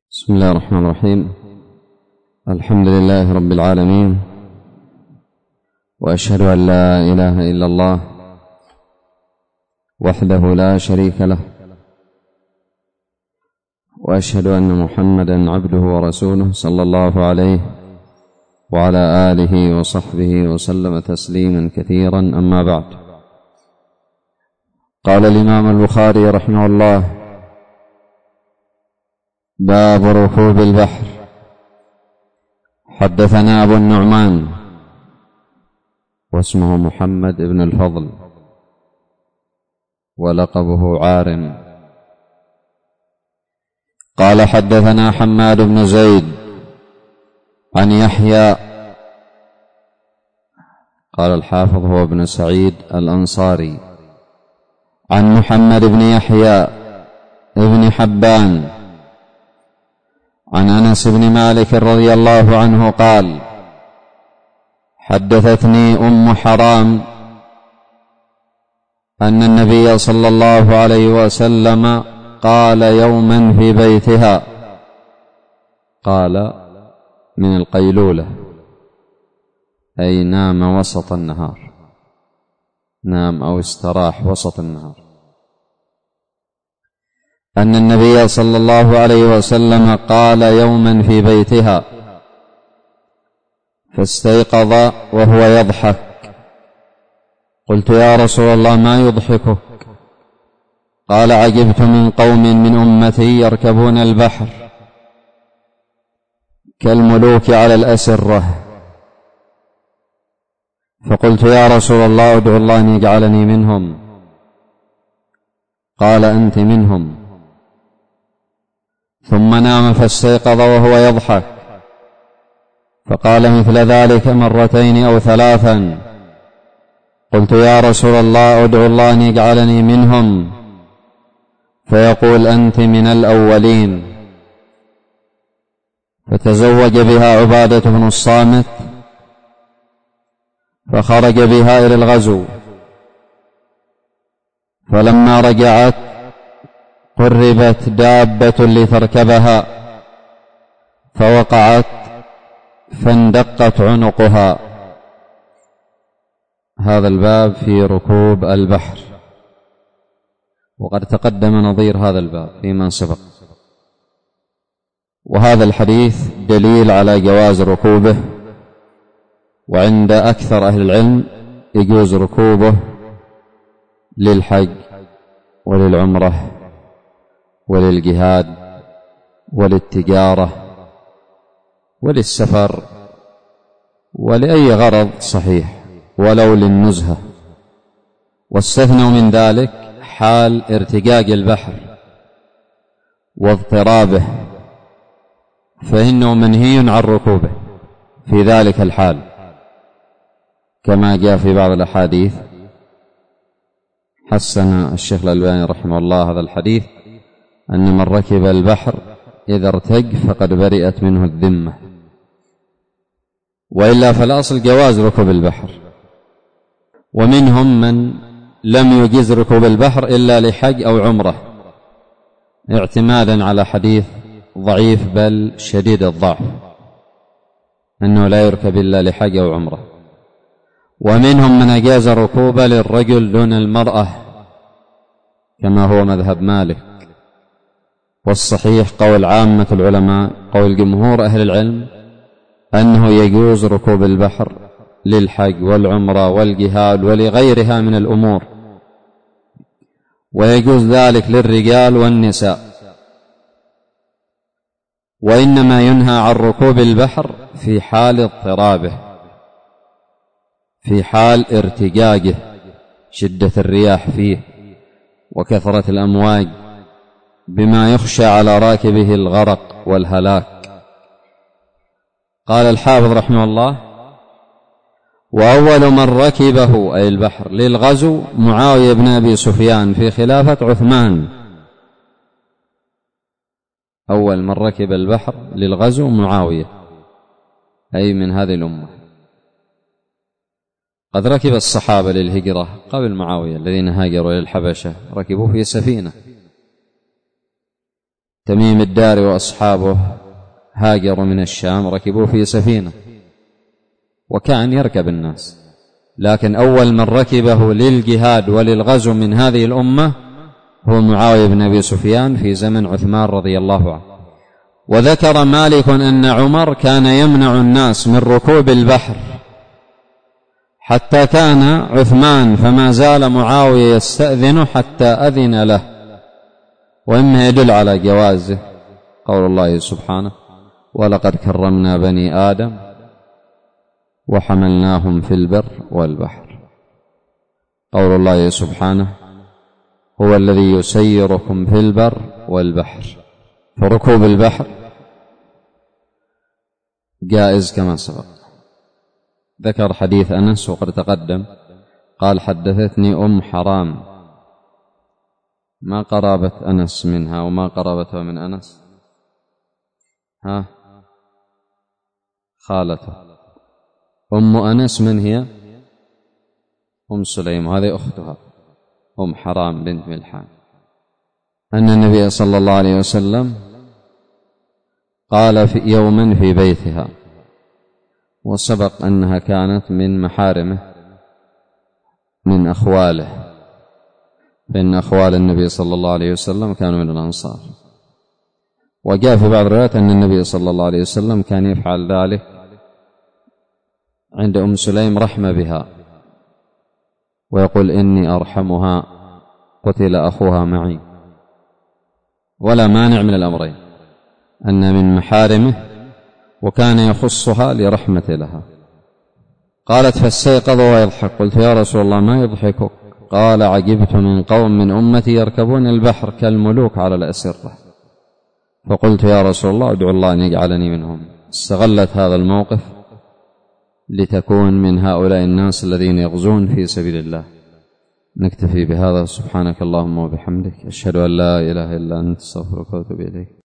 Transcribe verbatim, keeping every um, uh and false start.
بسم الله الرحمن الرحيم. الحمد لله رب العالمين، وأشهد أن لا إله إلا الله وحده لا شريك له، وأشهد أن محمدا عبده ورسوله صلى الله عليه وعلى آله وصحبه وسلم تسليما كثيرا. أما بعد، قال الإمام البخاري رحمه الله: باب ركوب البحر. حدثنا أبو النعمان واسمه محمد بن الفضل ولقبه عارم، قال حدثنا حماد بن زيد عن يحيى، قال الحافظ هو ابن سعيد الأنصاري، عن محمد بن يحيى ابن حبان عن أنس بن مالك رضي الله عنه قال: حدثتني أم حرام أن النبي صلى الله عليه وسلم قال يوما في بيتها، قال من القيلولة، أي نام وسط النهار، نام أو استراح وسط النهار، أن النبي صلى الله عليه وسلم قال يوما في بيتها فاستيقظ وهو يضحك، قلت: يا رسول الله ما يضحكك؟ قال: عجبت من قوم من أمتي يركبون البحر كالملوك على الأسرة. فقلت: يا رسول الله ادعو الله أن يجعلني منهم. قال: أنت منهم. ثم نام فاستيقظ وهو يضحك، فقال مثل ذلك مرتين أو ثلاثا. قلت: يا رسول الله ادعو الله أن يجعلني منهم. فيقول: أنت من الأولين. فتزوج بها عبادة بن الصامت فخرج بها إلى الغزو، فلما رجعت قربت دابة لتركبها فوقعت فاندقت عنقها. هذا الباب في ركوب البحر، وقد تقدم نظير هذا الباب فيما سبق، وهذا الحديث دليل على جواز ركوبه، وعند أكثر أهل العلم يجوز ركوبه للحج وللعمرة وللجهاد وللتجارة وللسفر ولأي غرض صحيح، ولو للنزهة. واستثنوا من ذلك حال ارتقاق البحر واضطرابه، فإنه منهي عن ركوبه في ذلك الحال، كما جاء في بعض الأحاديث. حسن الشيخ الألباني رحمه الله هذا الحديث، أن من ركب البحر إذا ارتج فقد برئت منه الذمة، وإلا فالأصل جواز ركوب البحر. ومنهم من لم يجز ركوب البحر إلا لحج أو عمرة، اعتمادا على حديث ضعيف بل شديد الضعف أنه لا يركب إلا لحج أو عمرة. ومنهم من أجاز ركوب للرجل دون المرأة، كما هو مذهب مالك. والصحيح قول عامة العلماء، قول جمهور أهل العلم، أنه يجوز ركوب البحر للحج والعمرة والجهاد ولغيرها من الأمور، ويجوز ذلك للرجال والنساء. وإنما ينهى عن ركوب البحر في حال اضطرابه، في حال ارتجاجه، شدة الرياح فيه وكثرة الأمواج، بما يخشى على راكبه الغرق والهلاك. قال الحافظ رحمه الله: وأول من ركبه أي البحر للغزو معاوية بن أبي سفيان في خلافة عثمان. أول من ركب البحر للغزو معاوية، أي من هذه الأمة. قد ركب الصحابة للهجرة قبل معاوية الذين هاجروا إلى الحبشة، ركبوا في سفينة تميم الداري وأصحابه هاجروا من الشام، ركبوا في سفينة وكان يركب الناس، لكن أول من ركبه للجهاد وللغزو من هذه الأمة هو معاوية بن أبي سفيان في زمن عثمان رضي الله عنه. وذكر مالك أن عمر كان يمنع الناس من ركوب البحر حتى كان عثمان، فما زال معاوية يستأذن حتى أذن له. وإما يدل على جوازه قول الله سبحانه: ولقد كرمنا بني آدم وحملناهم في البر والبحر. قول الله سبحانه: هو الذي يسيركم في البر والبحر. فركوب البحر جائز كما سبق. ذكر حديث أنس وقد تقدم، قال: حدثتني أم حرام. ما قرابة أنس منها وما قرابتها من أنس؟ ها خالته. أم أنس من هي؟ أم سليم، وهذه أختها أم حرام بنت ملحان. أن النبي صلى الله عليه وسلم قال في يوما في بيتها، وسبق أنها كانت من محارمه من أخواله، فإن أخوال النبي صلى الله عليه وسلم كانوا من الأنصار. وجاء في بعض الروايات أن النبي صلى الله عليه وسلم كان يفعل ذلك عند أم سليم رحمة بها، ويقول: إني أرحمها، قتل أخوها معي. ولا مانع من الأمرين، أن من محارمه وكان يخصها لرحمة لها. قالت: فاستيقظ ويضحك. قلت: يا رسول الله ما يضحكك؟ قال: عجبت من قوم من أمتي يركبون البحر كالملوك على الأسرة. فقلت: يا رسول الله ادعو الله أن يجعلني منهم. استغلت هذا الموقف لتكون من هؤلاء الناس الذين يغزون في سبيل الله. نكتفي بهذا. سبحانك اللهم وبحمدك، أشهد أن لا إله إلا أنت، استغفرك وأتوب إليك.